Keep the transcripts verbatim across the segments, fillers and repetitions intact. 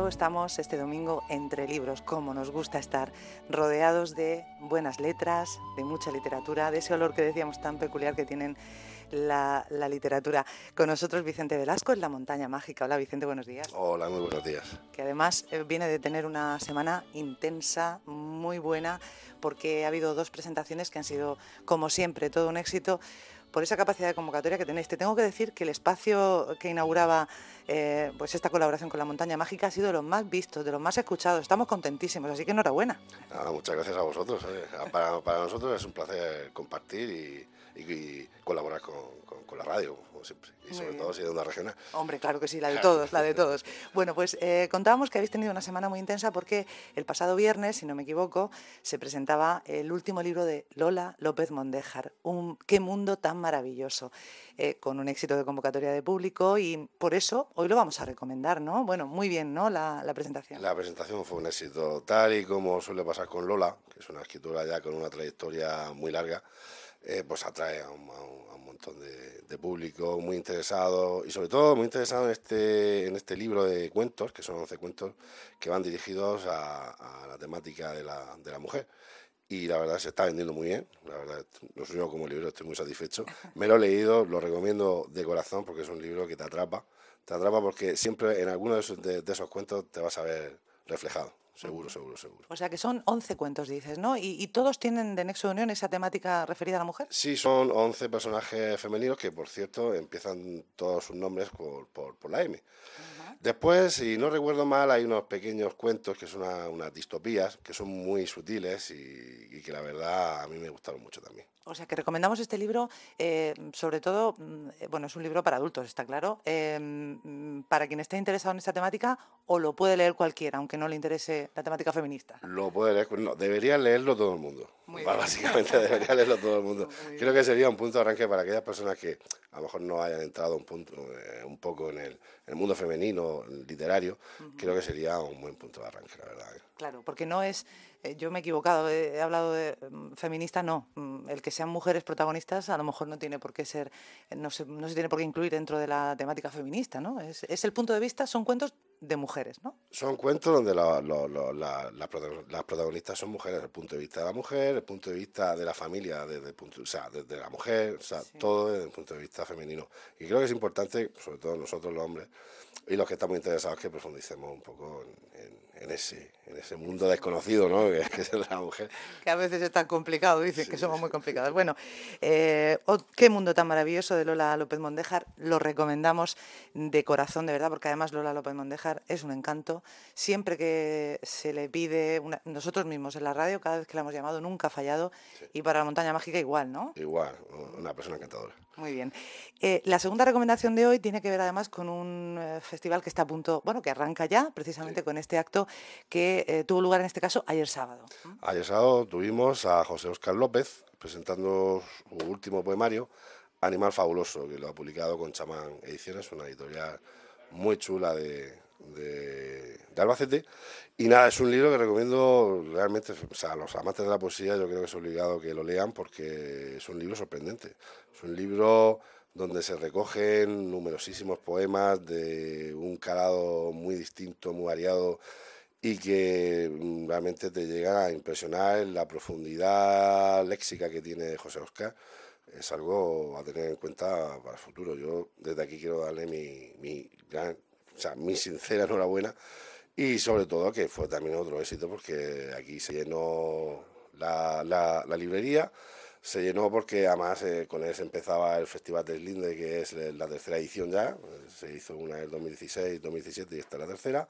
nuevo estamos este domingo entre libros, como nos gusta estar, rodeados de buenas letras, de mucha literatura, de ese olor que decíamos tan peculiar que tienen la, la literatura. Con nosotros Vicente Velasco en La Montaña Mágica. Hola Vicente, buenos días. Hola, muy buenos días. Que además eh, viene de tener una semana intensa, muy buena, porque ha habido dos presentaciones que han sido, como siempre, todo un éxito por esa capacidad de convocatoria que tenéis. Te tengo que decir que el espacio que inauguraba eh, pues esta colaboración con La Montaña Mágica ha sido de los más vistos, de los más escuchados. Estamos contentísimos, así que enhorabuena. Ah, muchas gracias a vosotros. Eh. Para, para nosotros es un placer compartir y, y, y colaborar con, con, con la radio, como siempre. Y Muy sobre bien. todo siendo una regional. Hombre, claro que sí, la de todos, la de todos. Bueno, pues eh, contábamos que habéis tenido una semana muy intensa porque el pasado viernes, si no me equivoco, se presentaba el último libro de Lola López Mondéjar, un Qué mundo tan maravilloso, eh, con un éxito de convocatoria de público, y por eso hoy lo vamos a recomendar, ¿no? Bueno, muy bien, ¿no?, la, la presentación. La presentación fue un éxito, tal y como suele pasar con Lola, que es una escritora ya con una trayectoria muy larga. Eh, pues atrae a un, a un, a un montón de, de público muy interesado y sobre todo muy interesado en este, en este libro de cuentos, que son once cuentos que van dirigidos a, a la temática de la, de la mujer. Y la verdad se está vendiendo muy bien, la verdad, no soy yo como librero, estoy muy satisfecho. Me lo he leído, lo recomiendo de corazón porque es un libro que te atrapa, te atrapa porque siempre en alguno de esos, de, de esos cuentos te vas a ver reflejado. Seguro, seguro, seguro. O sea que son once cuentos, dices, ¿no? ¿Y, y todos tienen de nexo de unión esa temática referida a la mujer? Sí, son once personajes femeninos que, por cierto, empiezan todos sus nombres por, por, por la M. Uh-huh. Después, si no recuerdo mal, hay unos pequeños cuentos que son una, unas distopías, que son muy sutiles y, y que la verdad a mí me gustaron mucho también. O sea que recomendamos este libro, eh, sobre todo, bueno, es un libro para adultos, está claro, eh, para quien esté interesado en esta temática, o lo puede leer cualquiera, aunque no le interese la temática feminista. Lo puede leer, no, debería leerlo todo el mundo. Muy Básicamente debería leerlo todo el mundo. Creo que sería un punto de arranque para aquellas personas que a lo mejor no hayan entrado un, punto, eh, un poco en el, en el mundo femenino, literario. Uh-huh. Creo que sería un buen punto de arranque, la verdad. Claro, porque no es, eh, yo me he equivocado, he, he hablado de um, feminista, no. El que sean mujeres protagonistas a lo mejor no tiene por qué ser, no se, no se tiene por qué incluir dentro de la temática feminista, ¿no? Es, es el punto de vista, son cuentos de mujeres, ¿no? Son cuentos donde la, la, la, la, la, las protagonistas son mujeres, desde el punto de vista de la mujer, el punto de vista de la familia, desde el punto, o sea, desde la mujer, o sea, sí. Todo desde el punto de vista femenino. Y creo que es importante, sobre todo nosotros los hombres, y los que estamos interesados, que profundicemos un poco en, en, en, ese, en ese mundo desconocido, ¿no? Que, que es el de la mujer. Que a veces es tan complicado, dicen, sí, que somos muy complicados. Sí. Bueno, eh, oh, Qué mundo tan maravilloso, de Lola López Mondéjar, lo recomendamos de corazón, de verdad, porque además Lola López Mondéjar es un encanto. Siempre que se le pide, una, nosotros mismos en la radio, cada vez que la hemos llamado, nunca ha fallado, sí. Y para La Montaña Mágica igual, ¿no? Igual, una persona encantadora. Muy bien. Eh, la segunda recomendación de hoy tiene que ver además con un eh, festival que está a punto, bueno, que arranca ya, precisamente sí. Con este acto que eh, tuvo lugar en este caso ayer sábado. Ayer sábado tuvimos a José Óscar López presentando su último poemario, Animal Fabuloso, que lo ha publicado con Chamán Ediciones, una editorial muy chula de, de, de Albacete. Y nada, es un libro que recomiendo realmente, o sea, a los amantes de la poesía yo creo que es obligado que lo lean porque es un libro sorprendente. Es un libro donde se recogen numerosísimos poemas de un calado muy distinto, muy variado, y que realmente te llega a impresionar la profundidad léxica que tiene José Óscar. Es algo a tener en cuenta para el futuro. Yo desde aquí quiero darle mi, mi, gran, o sea, mi sincera enhorabuena y sobre todo que fue también otro éxito porque aquí se llenó la, la, la librería, se llenó porque además eh, con él se empezaba el Festival del Linde, que es la tercera edición ya, se hizo una en dos mil dieciséis, dos mil diecisiete y esta es la tercera.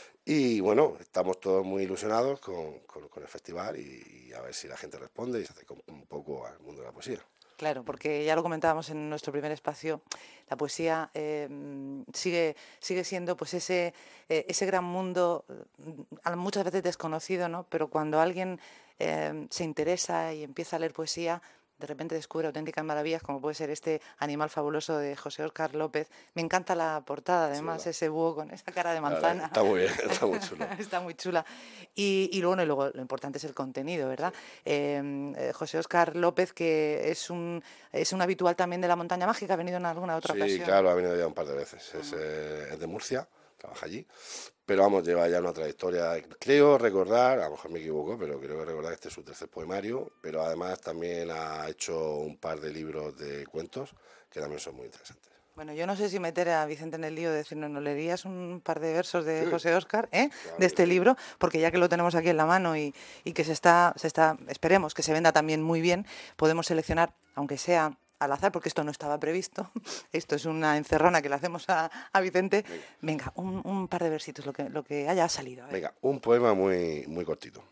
Y bueno, estamos todos muy ilusionados con, con, con el festival y, y a ver si la gente responde y se acerca un poco al mundo de la poesía. Claro, porque ya lo comentábamos en nuestro primer espacio, la poesía eh, sigue, sigue siendo pues ese, eh, ese gran mundo, eh, muchas veces desconocido, ¿no? Pero cuando alguien eh, se interesa y empieza a leer poesía, de repente descubre auténticas maravillas, como puede ser este Animal Fabuloso de José Óscar López. Me encanta la portada, además, sí, ese búho con esa cara de manzana. Está muy bien, está muy chula. Está muy chula. Y, y, luego, y luego lo importante es el contenido, ¿verdad? Sí. Eh, eh, José Óscar López, que es un, es un habitual también de La Montaña Mágica, ¿ha venido en alguna otra sí, ocasión? Sí, claro, ha venido ya un par de veces. Es, uh-huh. eh, es de Murcia, trabaja allí. pero vamos, lleva ya una trayectoria. Creo recordar, a lo mejor me equivoco, pero creo recordar que este es su tercer poemario, pero además también ha hecho un par de libros de cuentos que también son muy interesantes. Bueno, yo no sé si meter a Vicente en el lío de decirnos, ¿no leerías un par de versos de Sí. José Óscar, ¿eh? Claro de este que sí. libro? Porque ya que lo tenemos aquí en la mano y, y que se está, se está, esperemos que se venda también muy bien, podemos seleccionar, aunque sea al azar, porque esto no estaba previsto, esto es una encerrona que le hacemos a, a Vicente. Venga, Venga un, un par de versitos, lo que, lo que haya salido. Venga, un poema muy, muy cortito.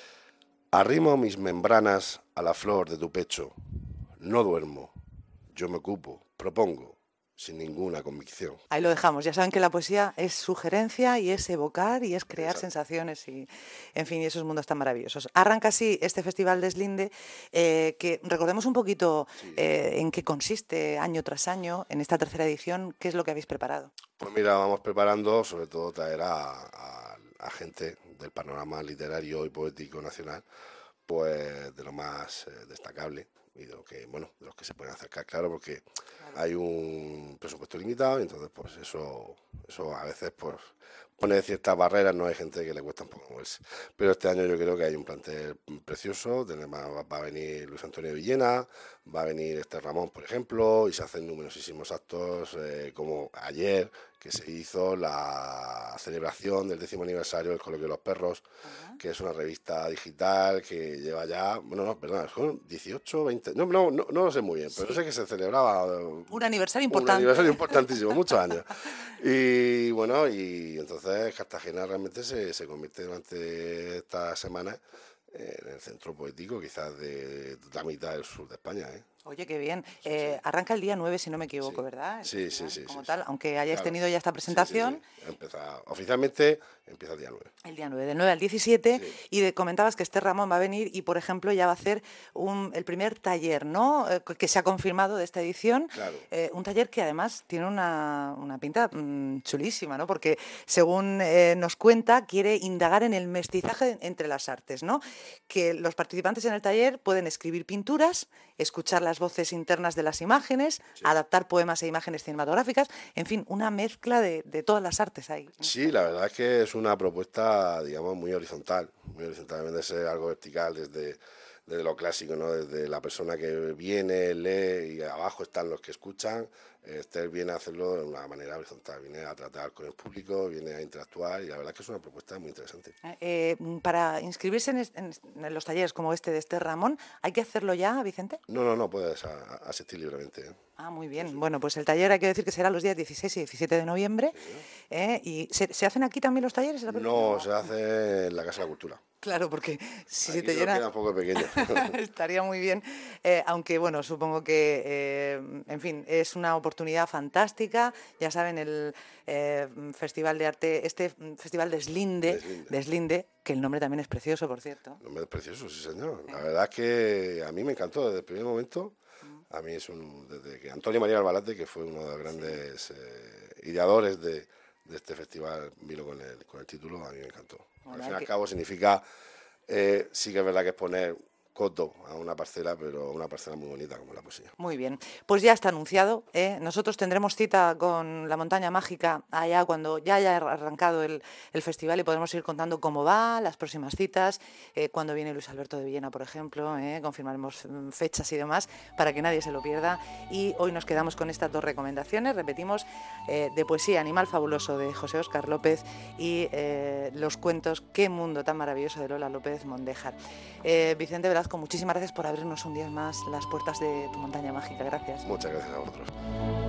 Arrimo mis membranas a la flor de tu pecho, no duermo, yo me ocupo, propongo, sin ninguna convicción. Ahí lo dejamos. Ya saben que la poesía es sugerencia y es evocar y es crear Exacto. sensaciones y, en fin, y esos mundos tan maravillosos. Arranca así este Festival Deslinde, eh, que recordemos un poquito Sí. eh, en qué consiste año tras año, en esta tercera edición, qué es lo que habéis preparado. Pues mira, vamos preparando sobre todo traer a, a, a gente del panorama literario y poético nacional, pues de lo más eh, destacable y de lo que, bueno, de los que se pueden acercar, claro, porque claro. hay un presupuesto limitado y entonces pues eso, eso a veces pues pone ciertas barreras, no hay gente que le cuesta un poco moverse. Pero este año yo creo que hay un plantel precioso, tenemos, va a venir Luis Antonio Villena, va a venir Esther Ramón, por ejemplo, y se hacen numerosísimos actos, eh, como ayer, que se hizo la celebración del décimo aniversario del Coloquio de los Perros, uh-huh. que es una revista digital que lleva ya, bueno, no, perdón, son dieciocho, veinte, no, no, no, no lo sé muy bien, pero sí. sé que se celebraba un aniversario importante. Un aniversario importantísimo, muchos años. Y bueno, y entonces Cartagena realmente se, se convierte durante esta semana en el centro poético quizás de la mitad del sur de España, ¿eh? Oye, qué bien. Sí, eh, sí. Arranca el día nueve, si no me equivoco, sí. ¿verdad? El sí, sí, sí. Como sí, tal, sí. aunque hayáis claro. tenido ya esta presentación. Sí, sí, sí. Empieza, oficialmente empieza el día nueve. El día nueve, del nueve al diecisiete. Sí. Y de, comentabas que Esther Ramón va a venir y, por ejemplo, ya va a hacer un, el primer taller, ¿no? Eh, que se ha confirmado de esta edición. Claro. Eh, un taller que además tiene una, una pinta mmm, chulísima, ¿no? Porque, según eh, nos cuenta, quiere indagar en el mestizaje entre las artes, ¿no? Que los participantes en el taller pueden escribir pinturas, escuchar las voces internas de las imágenes, sí. adaptar poemas e imágenes cinematográficas, en fin, una mezcla de, de todas las artes ahí. Sí, la verdad es que es una propuesta, digamos, muy horizontal, muy horizontal, en vez de ser algo vertical desde, desde lo clásico, ¿no? Desde la persona que viene, lee y abajo están los que escuchan. Esther viene a hacerlo de una manera horizontal, viene a tratar con el público, viene a interactuar y la verdad es que es una propuesta muy interesante. Eh, para inscribirse en, est- en los talleres como este de Esther Ramón, ¿hay que hacerlo ya, Vicente? No, no, no, puedes a, a asistir libremente, ¿eh? Ah, muy bien. Sí, sí. Bueno, pues el taller hay que decir que será los días dieciséis y diecisiete de noviembre. Sí. ¿eh? ¿Y se, se hacen aquí también los talleres? No, se hace en la Casa de la Cultura. Claro, porque si aquí se te llena... queda un poco pequeño. Estaría muy bien. Eh, aunque, bueno, supongo que, eh, en fin, es una oportunidad fantástica. Ya saben, el eh, Festival de Arte, este Festival Deslinde, Deslinde, Deslinde, que el nombre también es precioso, por cierto. El nombre es precioso, sí, señor. La verdad es que a mí me encantó desde el primer momento. A mí es un... Desde que Antonio María Albalate, que fue uno de los grandes sí. eh, ideadores de, de este festival, vino con el, con el título, a mí me encantó. Bueno, al fin y al cabo significa, eh, sí que es verdad que es poner coto a una parcela, pero una parcela muy bonita como la poesía. Muy bien, pues ya está anunciado, ¿eh? Nosotros tendremos cita con la Montaña Mágica allá cuando ya haya arrancado el, el festival y podremos ir contando cómo va, las próximas citas, eh, cuando viene Luis Alberto de Villena, por ejemplo, ¿eh? Confirmaremos fechas y demás para que nadie se lo pierda. Y hoy nos quedamos con estas dos recomendaciones, repetimos, eh, de poesía Animal Fabuloso de José Óscar López y eh, los cuentos Qué mundo tan maravilloso de Lola López Mondéjar. Eh, Vicente Velasco, muchísimas gracias por abrirnos un día más las puertas de tu Montaña Mágica. Gracias. Muchas gracias a vosotros.